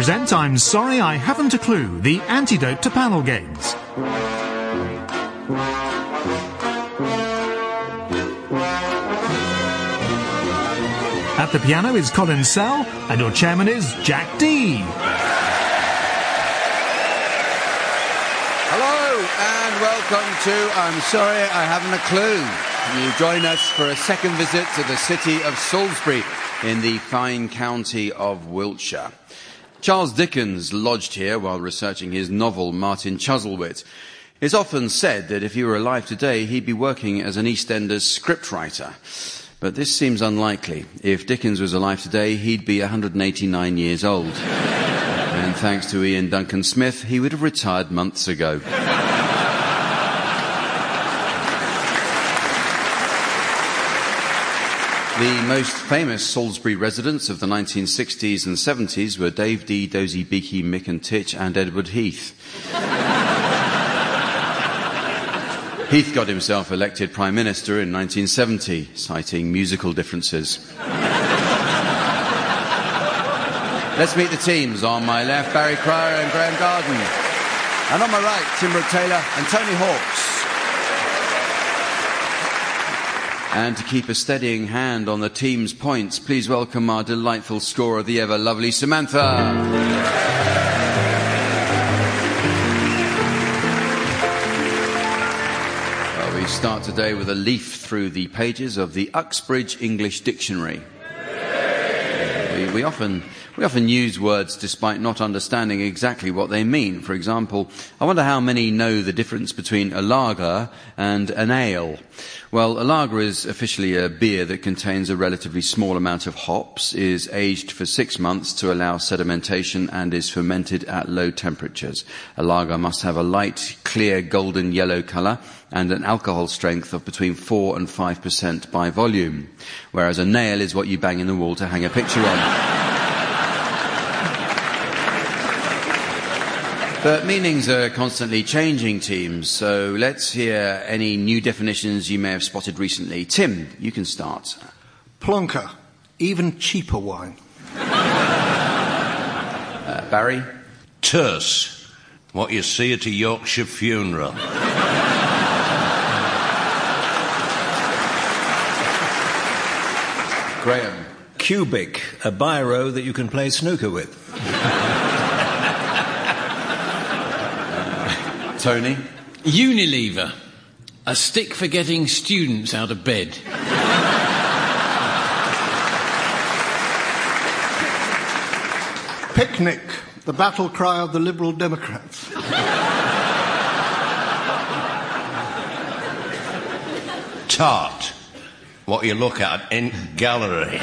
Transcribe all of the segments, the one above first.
present I'm Sorry I Haven't a Clue, the antidote to panel games. At the piano is Colin Sell, and your chairman is Jack D. Hello, and welcome to I'm Sorry I Haven't a Clue. You join us for a second visit to the city of Salisbury in the fine county of Wiltshire. Charles Dickens lodged here while researching his novel Martin Chuzzlewit. It's often said that if he were alive today, he'd be working as an EastEnders scriptwriter. But this seems unlikely. If Dickens was alive today, he'd be 189 years old. And thanks to Ian Duncan Smith, he would have retired months ago. The most famous Salisbury residents of the 1960s and 70s were Dave Dee, Dozy Beaky, Mick and Titch and Edward Heath. Heath got himself elected Prime Minister in 1970, citing musical differences. Let's meet the teams. On my left, Barry Cryer and Graham Garden. And on my right, Tim Brooke-Taylor and Tony Hawks. And to keep a steadying hand on the team's points, please welcome our delightful scorer, the ever-lovely Samantha. We start today with a leaf through the pages of the Uxbridge English Dictionary. We often use words despite not understanding exactly what they mean. For example, I wonder how many know the difference between a lager and an ale. Well, a lager is officially a beer that contains a relatively small amount of hops, is aged for 6 months to allow sedimentation, and is fermented at low temperatures. A lager must have a light, clear, golden yellow colour and an alcohol strength of between 4 and 5% by volume, whereas a nail is what you bang in the wall to hang a picture on. But meanings are constantly changing, teams, so let's hear any new definitions you may have spotted recently. Tim, you can start. Plonker, even cheaper wine. Barry? Terse, what you see at a Yorkshire funeral. Graham? Cubic, a biro that you can play snooker with. Tony? Unilever, a stick for getting students out of bed. Picnic, the battle cry of the Liberal Democrats. Tart, what you look at in gallery.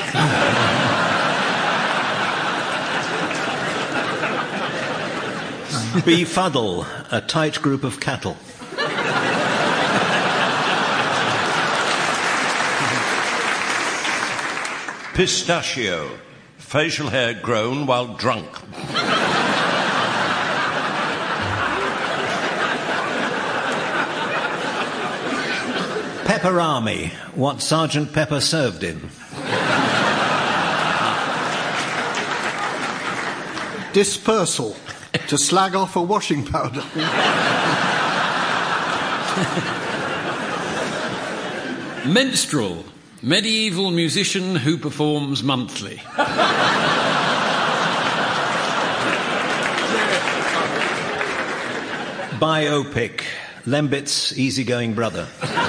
Befuddle, a tight group of cattle. Pistachio, facial hair grown while drunk. Pepperami, what Sergeant Pepper served in. Dispersal, to slag off a washing powder. Menstrual, medieval musician who performs monthly. Biopic, Lembit's easygoing brother.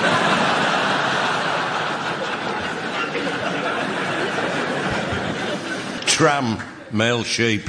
Tram, male sheep.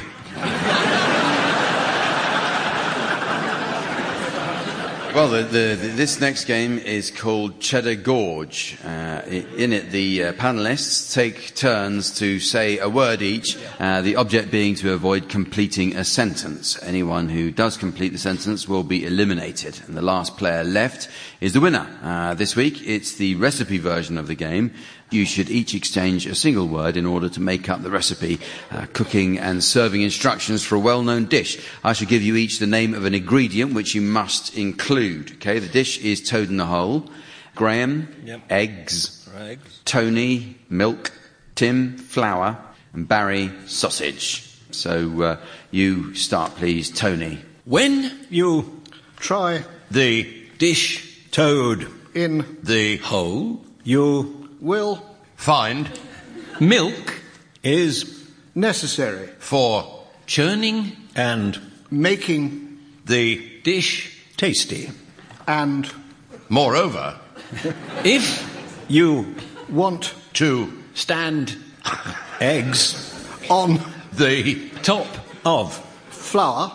Well, this next game is called Cheddar Gorge. In it, the panellists take turns to say a word each, the object being to avoid completing a sentence. Anyone who does complete the sentence will be eliminated, and the last player left is the winner. This week, it's the recipe version of the game. You should each exchange a single word in order to make up the recipe, cooking and serving instructions for a well-known dish. I shall give you each the name of an ingredient which you must include. Okay, the dish is toad in the hole. Graham, eggs. Tony, milk. Tim, flour. And Barry, sausage. So you start, please, Tony. When You Try The dish toad. in the hole You will find milk is necessary. for churning and Making the dish tasty. and moreover if You want to stand eggs on the top of flour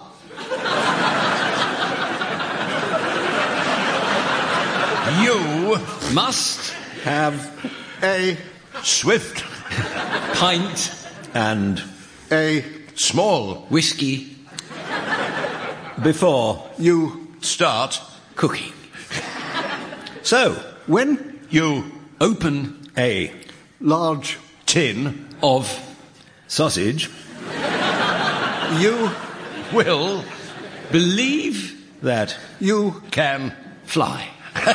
you must have a swift pint and a small whiskey before. you start cooking. So, when you Open a large tin of sausage you will believe that you can fly.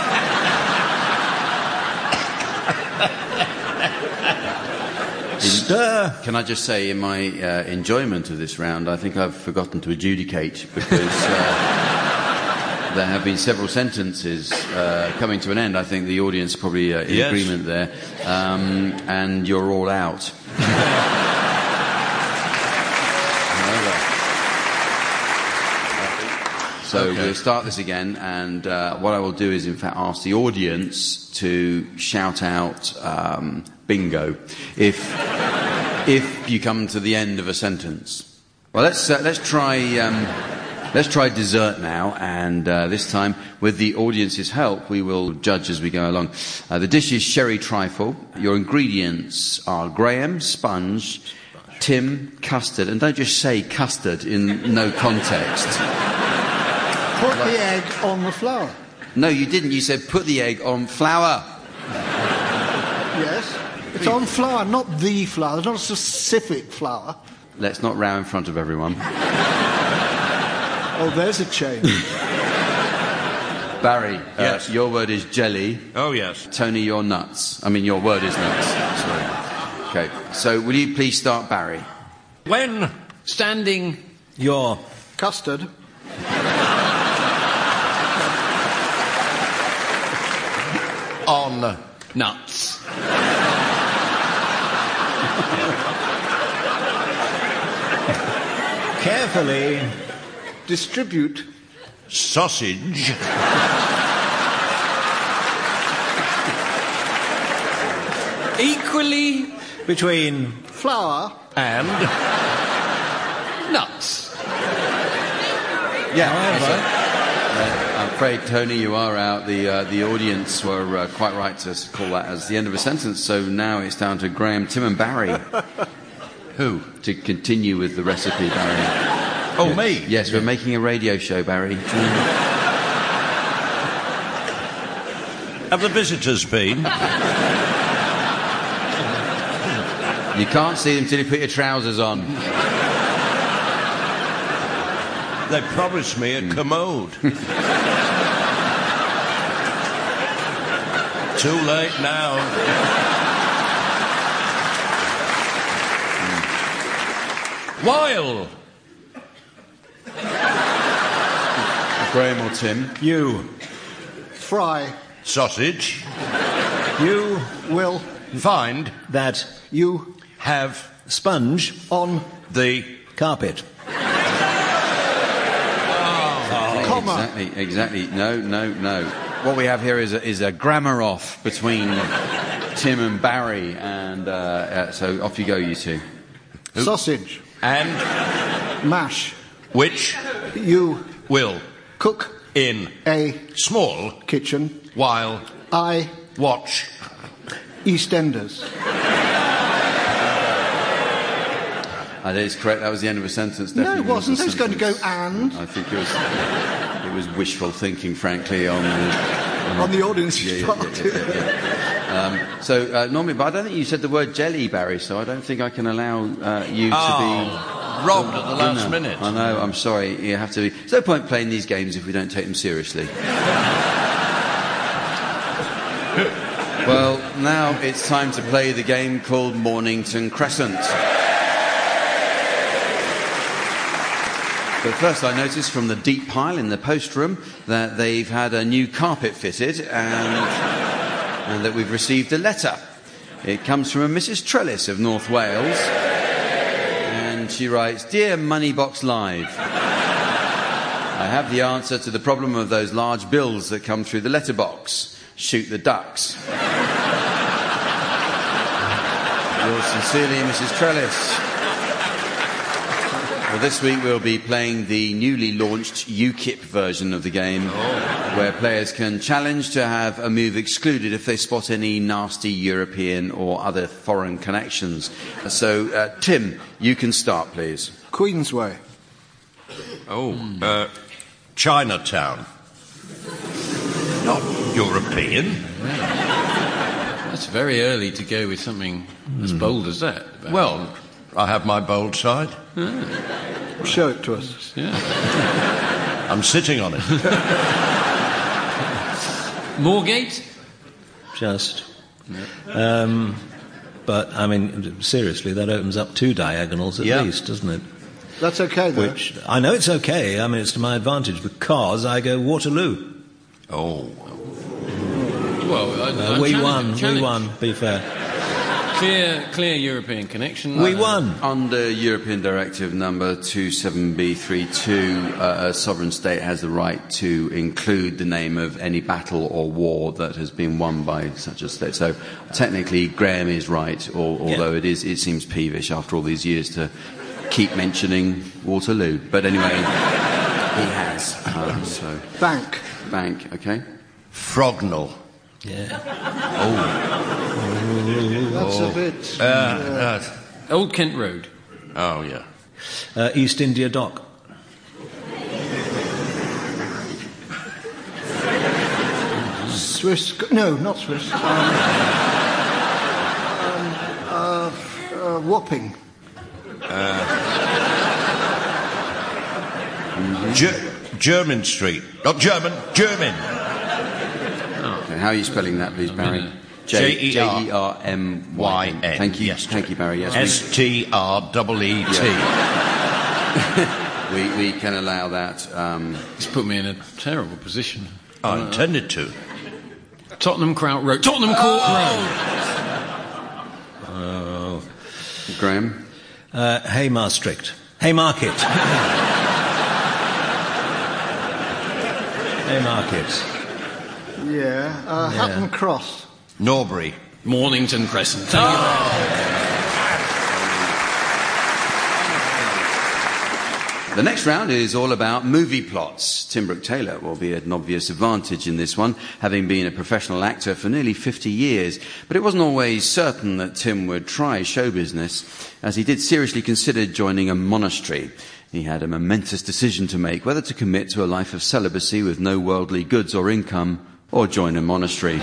stir Can I just say, in my enjoyment of this round, I think I've forgotten to adjudicate because there have been several sentences coming to an end. I think the audience probably in Yes. agreement there, and you're all out. So Okay. we'll start this again, and what I will do is, in fact, ask the audience to shout out bingo if you come to the end of a sentence. Well, let's try dessert now, and this time, with the audience's help, we will judge as we go along. The dish is sherry trifle. Your ingredients are Graham, sponge, Tim, custard, and don't just say custard in no context. put the egg on the flour. No, you didn't. You said put the egg on flour. Yes. It's on flour, not the flour. There's not a specific flour. Let's not row in front of everyone. Oh, there's a change. Barry, Yes. your word is jelly. oh yes Tony, your nuts. I mean, your word is nuts. Sorry. Okay, so will you please start, Barry? when Standing your Custard on nuts. carefully distribute sausage Equally between flour and nuts. I'm afraid, Tony, you are out. The audience were quite right to call that as the end of a sentence. So now it's down to Graham, Tim, and Barry. Who? To continue with the recipe, Barry. oh me Yes, we're making a radio show, Barry. have the visitors been You can't see them till you put your trousers on. they promised me a commode too late now while Graham or Tim? you fry sausage you will find that you have sponge on the carpet. comma Exactly. No. What we have here is a grammar off between Tim and Barry, and so off you go, you two. sausage and mash which you will cook in a small kitchen while I watch EastEnders. That is correct. That was the end of a sentence. No, Definitely it wasn't. a I was going to go sentence. and I think it was wishful thinking, frankly, on the audience's part. So normally, but I don't think you said the word jelly, Barry. So I don't think I can allow you to be robbed at the last No. minute. I know. I'm sorry. You have to be. There's no point playing these games if we don't take them seriously. Well, now it's time to play the game called Mornington Crescent. But first I noticed from the deep pile in the post room that they've had a new carpet fitted and that we've received a letter. It comes from a Mrs. Trellis of North Wales, and she writes, "Dear Moneybox Live, I have the answer to the problem of those large bills that come through the letterbox. Shoot the ducks. Yours sincerely, Mrs. Trellis." Well, this week we'll be playing the newly launched UKIP version of the game, where players can challenge to have a move excluded if they spot any nasty European or other foreign connections. So, Tim, you can start, please. Queensway. Chinatown. Not European. That's very early to go with something as bold as that. Well, I have my bold side. Show it to us. Yeah. I'm sitting on it. Moorgate? Just. But, I mean, seriously, that opens up 2 diagonals at least, doesn't it? That's okay, though. Which, I know it's okay. I mean, it's to my advantage because I go Waterloo. Oh. Well, We won, be fair. Clear European connection. We won. Under European Directive number 27B32, a sovereign state has the right to include the name of any battle or war that has been won by such a state. So technically, Graham is right, although it seems peevish after all these years to keep mentioning Waterloo. But anyway, he has. Bank, okay. Frognall. Yeah. that's a bit... Old Kent Road. Oh, yeah. East India Dock. Swiss... No, not Swiss. Wapping. German Street. Not German, German. Okay, how are you spelling that, please, Barry? Jermyn. Thank you. Yes, Thank you, Barry. Yes, Street. we can allow that. It's put me in a terrible position. I intended to. Tottenham Court Road. Tottenham Court Road. Graham? Haymarket. Haymarket. Haymarket. Yeah. Hatton Cross. Norbury. Mornington Crescent. The next round is all about movie plots. Tim Brooke-Taylor will be at an obvious advantage in this one, having been a professional actor for nearly 50 years. But it wasn't always certain that Tim would try show business, as he did seriously consider joining a monastery. He had a momentous decision to make, whether to commit to a life of celibacy with no worldly goods or income, or join a monastery.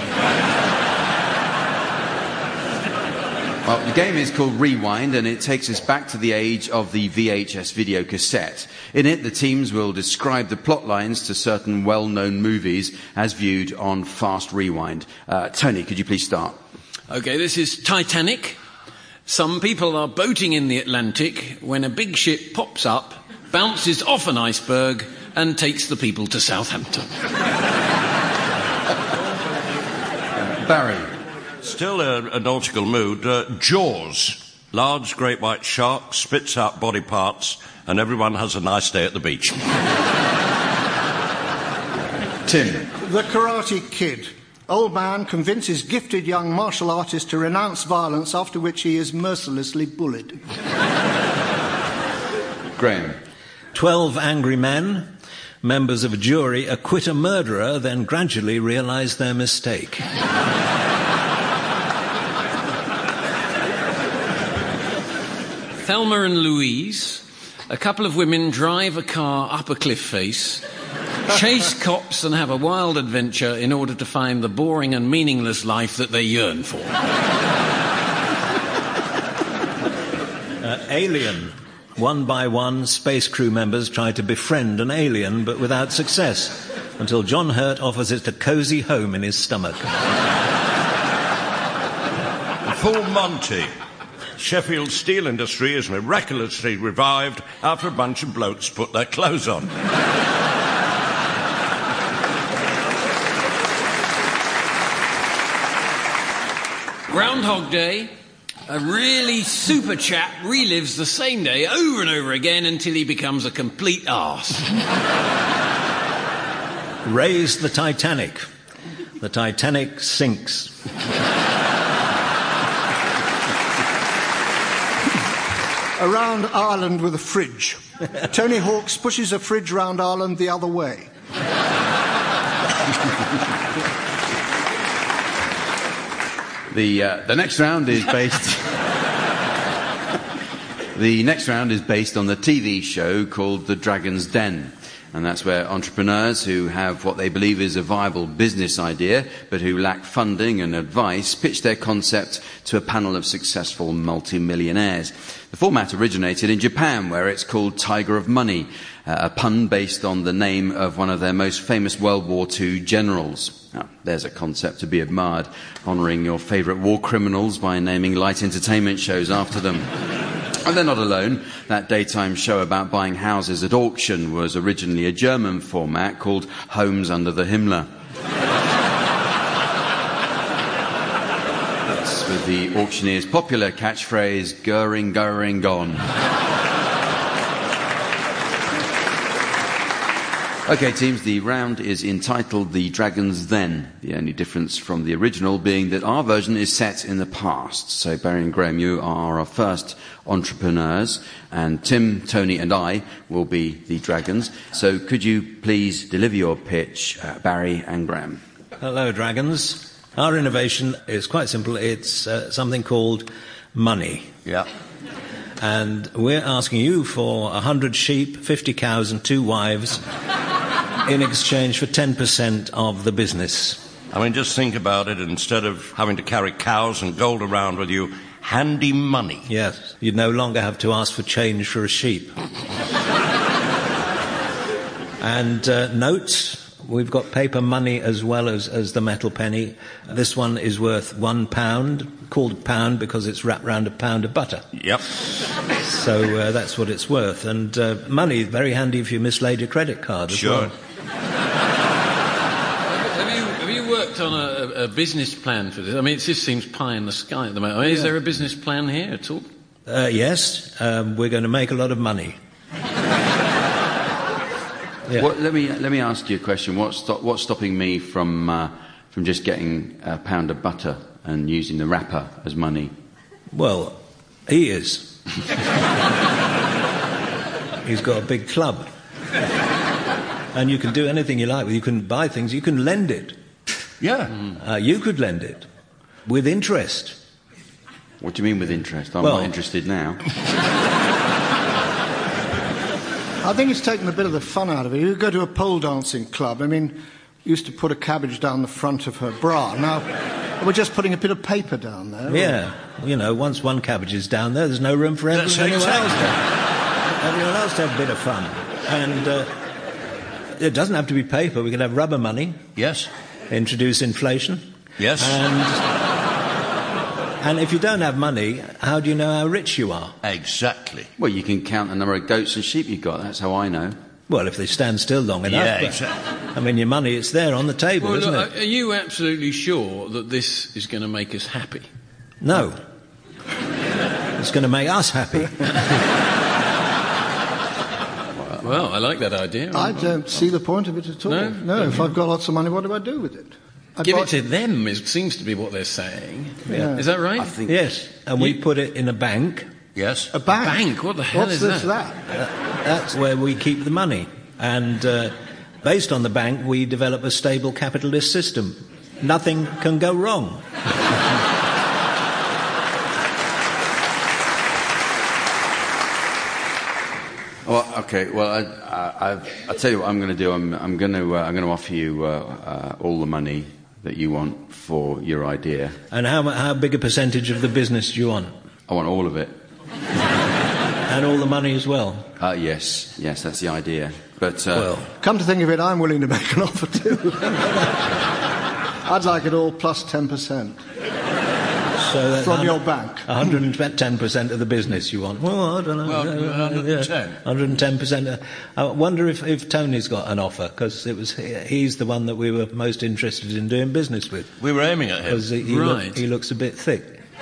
Well, the game is called Rewind, and it takes us back to the age of the VHS video cassette. In it, the teams will describe the plot lines to certain well-known movies as viewed on Fast Rewind. Tony, could you please start? Okay, this is Titanic. Some people are boating in the Atlantic when a big ship pops up, bounces off an iceberg, and takes the people to Southampton. Barry. Still a nautical mood. Jaws. Large great white shark spits out body parts and everyone has a nice day at the beach. Tim. The Karate Kid. Old man convinces gifted young martial artist to renounce violence, after which he is mercilessly bullied. Graham. 12 Angry Men. Members of a jury acquit a murderer, then gradually realise their mistake. Thelma and Louise. A couple of women drive a car up a cliff face, chase cops and have a wild adventure in order to find the boring and meaningless life that they yearn for. Alien. One by one, space crew members try to befriend an alien, but without success, until John Hurt offers it a cosy home in his stomach. Full Monty. Sheffield steel industry is miraculously revived after a bunch of blokes put their clothes on. Groundhog Day. A really super chap relives the same day over and over again until he becomes a complete arse. Raise the Titanic. The Titanic sinks. Around Ireland with a fridge. Tony Hawk's pushes a fridge round Ireland the other way. The next round is based. The next round is based on the TV show called The Dragon's Den. And that's where entrepreneurs who have what they believe is a viable business idea, but who lack funding and advice, pitch their concept to a panel of successful multi-millionaires. The format originated in Japan, where it's called Tiger of Money, a pun based on the name of one of their most famous World War II generals. Now, there's a concept to be admired, honouring your favourite war criminals by naming light entertainment shows after them. And they're not alone. That daytime show about buying houses at auction was originally a German format called Homes Under the Himmler. That's with the auctioneer's popular catchphrase, Göring, Göring, gone. OK, teams, the round is entitled The Dragon's Den. The only difference from the original being that our version is set in the past. So Barry and Graham, you are our first entrepreneurs, and Tim, Tony and I will be the dragons. So could you please deliver your pitch, Barry and Graham? Hello, dragons. Our innovation is quite simple. It's something called money. Yeah. And we're asking you for 100 sheep, 50 cows and 2 wives in exchange for 10% of the business. I mean, just think about it. Instead of having to carry cows and gold around with you, handy money. Yes, you'd no longer have to ask for change for a sheep. And notes, we've got paper money as well as the metal penny. This one is worth £1, called pound because it's wrapped round a pound of butter. Yep. So that's what it's worth. And money, very handy if you mislaid your credit card as well. Have you worked on a business plan for this? I mean, it just seems pie in the sky at the moment. I mean, is there a business plan here at all? Yes, we're going to make a lot of money. Yeah. Let me ask you a question. What's stopping me from just getting a pound of butter and using the wrapper as money? Well, he is. He's got a big club. And you can do anything you like with it. You can buy things, you can lend it. Yeah. You could lend it with interest. What do you mean with interest? I'm not interested now. I think it's taken a bit of the fun out of it. You go to a pole dancing club. I mean, used to put a cabbage down the front of her bra. Now, we're just putting a bit of paper down there. Yeah. You know, once one cabbage is down there, there's no room for everyone else to have a bit of fun. And it doesn't have to be paper. We can have rubber money. Yes. Introduce inflation. Yes. And if you don't have money, how do you know how rich you are? Exactly. Well, you can count the number of goats and sheep you've got. That's how I know. Well, if they stand still long enough. Yeah, exactly. I mean, your money, it's there on the table, isn't it? Are you absolutely sure that this is going to make us happy? No. It's going to make us happy. Well, I like that idea. I don't see the point of it at all. No, if I've got lots of money, what do I do with it? Give it to them, it seems to be what they're saying. Yeah. Is that right? I think Yes, and we put it in a bank. Yes. A bank? Bank? What the hell What's is this, that? That's where we keep the money. And based on the bank, we develop a stable capitalist system. Nothing can go wrong. Well, okay. Well, I'll tell you what I'm going to do. I'm going to offer you all the money that you want for your idea. And how big a percentage of the business do you want? I want all of it. And all the money as well? Yes, that's the idea. But well, come to think of it, I'm willing to make an offer too. I'd like it all plus 10%. So that's from your bank. 110% of the business you want. Well, I don't know. Well, 110. 110%. I wonder if Tony's got an offer, because he's the one that we were most interested in doing business with. We were aiming at him. Because he looks a bit thick.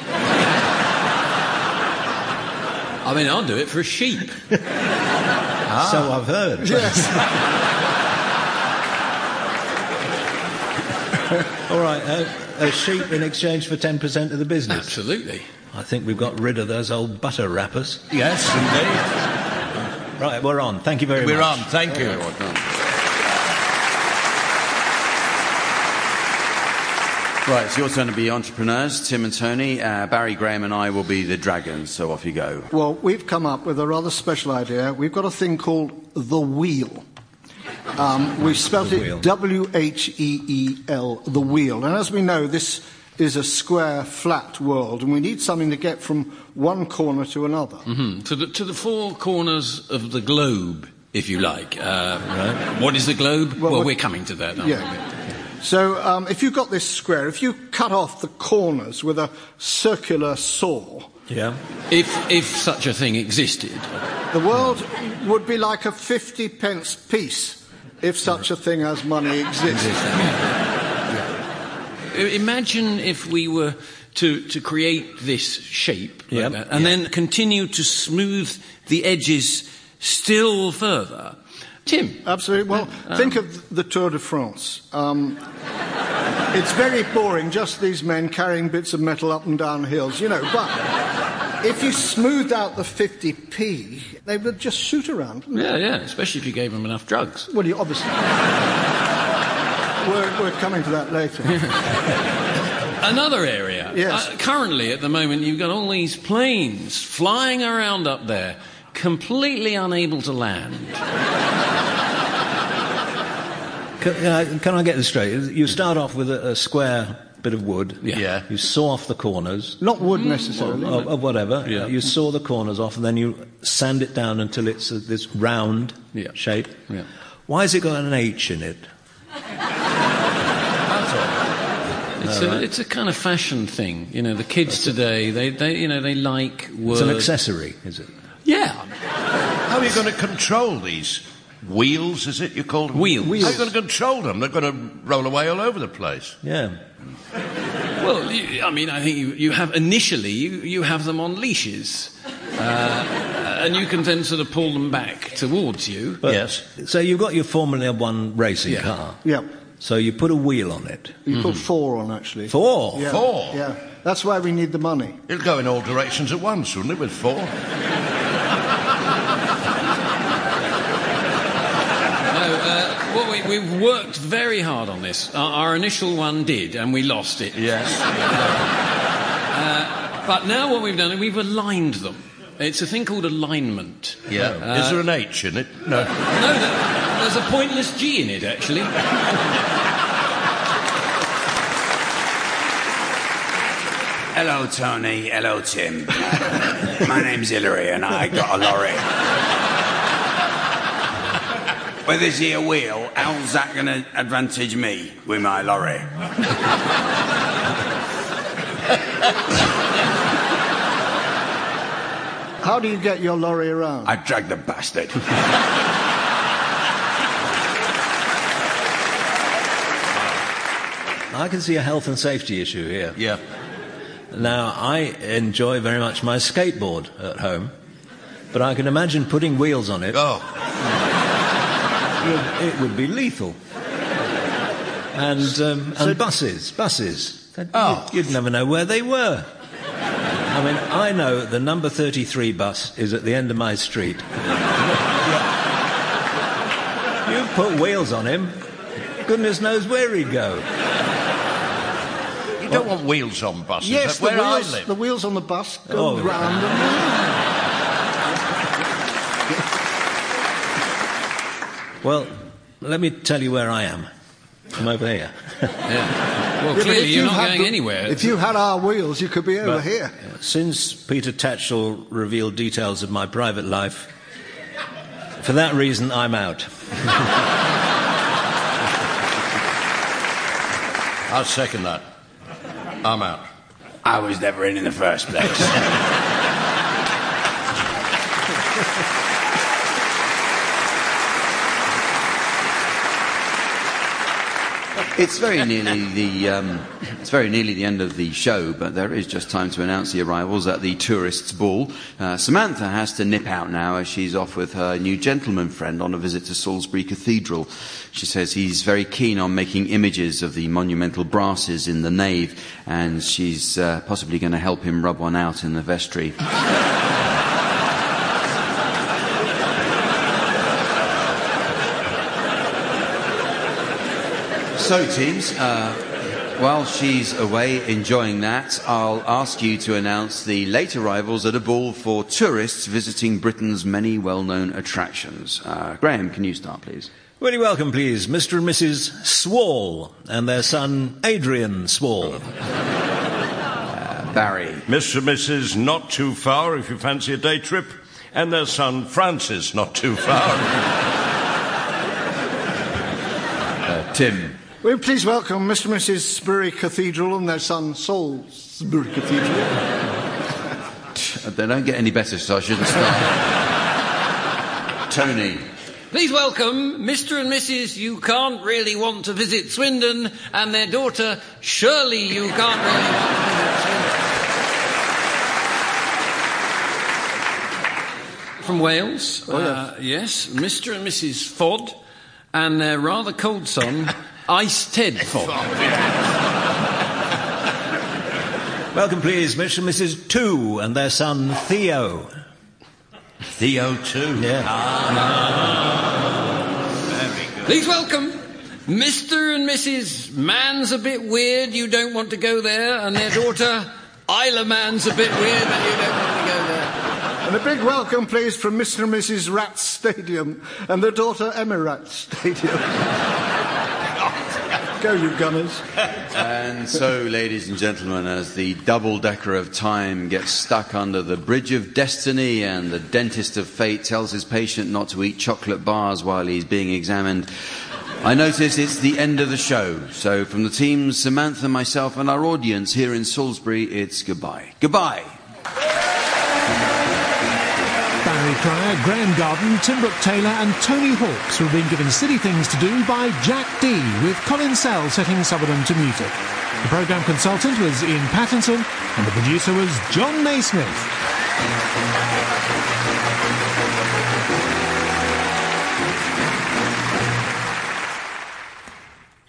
I mean, I'll do it for a sheep. So I've heard. Yes. All right, a sheep in exchange for 10% of the business. Absolutely. I think we've got rid of those old butter wrappers. Yes, indeed. Right, we're on. Thank you very much. We're on, thank you. Well done. Right, it's your turn to be entrepreneurs, Tim and Tony. Barry, Graham and I will be the dragons, so off you go. Well, we've come up with a rather special idea. We've got a thing called the wheel. We've spelt it W-H-E-E-L, the wheel. And as we know, this is a square, flat world, and we need something to get from one corner to another. Mm-hmm. To the four corners of the globe, if you like. Right. What is the globe? Well, we're coming to that, aren't we? So if you've got this square, if you cut off the corners with a circular saw... Yeah. If such a thing existed. The world would be like a 50-pence piece if such a thing as money existed. Imagine if we were to create this shape like that, and then continue to smooth the edges still further. Tim? Absolutely. Well, think of the Tour de France. It's very boring, just these men carrying bits of metal up and down hills, but if you smoothed out the 50p, they would just shoot around. Yeah, especially if you gave them enough drugs. Well, you obviously... we're coming to that later. Another area. Yes. Currently, at the moment, you've got all these planes flying around up there, completely unable to land. Can I get this straight? You start off with a square bit of wood. Yeah. You saw off the corners. Not wood necessarily. Of whatever. Yeah. You saw the corners off, and then you sand it down until it's this round shape. Yeah. Why has it got an H in it? It's a kind of fashion thing. The kids today, they like words. It's an accessory, is it? Yeah. How are you going to control these wheels, is it you call them? Wheels. How are you going to control them? They're going to roll away all over the place. Yeah. Well, I think you have initially you have them on leashes, and you can then sort of pull them back towards you. But, yes. So you've got your Formula One racing car. Yeah. So you put a wheel on it. You put 4 on, actually. 4? Yeah. 4? Yeah. That's why we need the money. It'll go in all directions at once, wouldn't it, with 4? We've worked very hard on this. Our initial one did, and we lost it. Yes. But now what we've done is we've aligned them. It's a thing called alignment. Yeah. Is there an H in it? No. No, there's a pointless G in it, actually. Hello, Tony. Hello, Tim. My name's Hillary, and I got a lorry. With this here wheel, how's that going to advantage me with my lorry? How do you get your lorry around? I drag the bastard. I can see a health and safety issue here. Yeah. Now, I enjoy very much my skateboard at home, but I can imagine putting wheels on it. Oh. It would be lethal. And buses. You'd never know where they were. I know the number 33 bus is at the end of my street. You put wheels on him, goodness knows where he'd go. You don't want wheels on buses. Yes, That's where I live. the wheels on the bus go round and round. Well, let me tell you where I am. I'm over here. Well, clearly you're not going anywhere. If you had our wheels, you could be over here. Since Peter Tatchell revealed details of my private life, for that reason, I'm out. I'll second that. I'm out. I was never in the first place. It's very nearly the end of the show, but there is just time to announce the arrivals at the tourists' ball. Samantha has to nip out now as she's off with her new gentleman friend on a visit to Salisbury Cathedral. She says he's very keen on making images of the monumental brasses in the nave, and she's possibly going to help him rub one out in the vestry. So, teams, while she's away enjoying that, I'll ask you to announce the late arrivals at a ball for tourists visiting Britain's many well-known attractions. Graham, can you start, please? Really welcome, please, Mr. and Mrs. Swall and their son, Adrian Swall. Barry. Mr. and Mrs. Not Too Far, if you fancy a day trip, and their son, Francis Not Too Far. Tim. Will you please welcome Mr. and Mrs. Sbury Cathedral and their son, Salisbury Cathedral. They don't get any better, so I shouldn't start. Tony. Please welcome Mr. and Mrs. You Can't Really Want to Visit Swindon and their daughter, Shirley You Can't Really Want to Visit Swindon. From Wales. Yes, Mr. and Mrs. Fod and their rather cold son, Ice Ted Fod. Welcome, please, Mr. and Mrs. Two and their son, Theo. Theo too. Yeah. Very good. Please welcome Mr. and Mrs. Man's a Bit Weird, You Don't Want to Go There, and their daughter, Isla Man's a Bit Weird, and You Don't Want to Go There. And a big welcome, please, from Mr. and Mrs. Rat Stadium and their daughter, Emma Rat Stadium. Go, you gunners. And so, ladies and gentlemen, as the double-decker of time gets stuck under the bridge of destiny and the dentist of fate tells his patient not to eat chocolate bars while he's being examined, I notice it's the end of the show. So from the teams, Samantha, myself and our audience here in Salisbury, it's goodbye. Goodbye. Barry Cryer, Graham Garden, Tim Brooke-Taylor and Tony Hawks were being given silly things to do by Jack D, with Colin Sell setting some of them to music. The programme consultant was Ian Pattinson and the producer was John Naismith.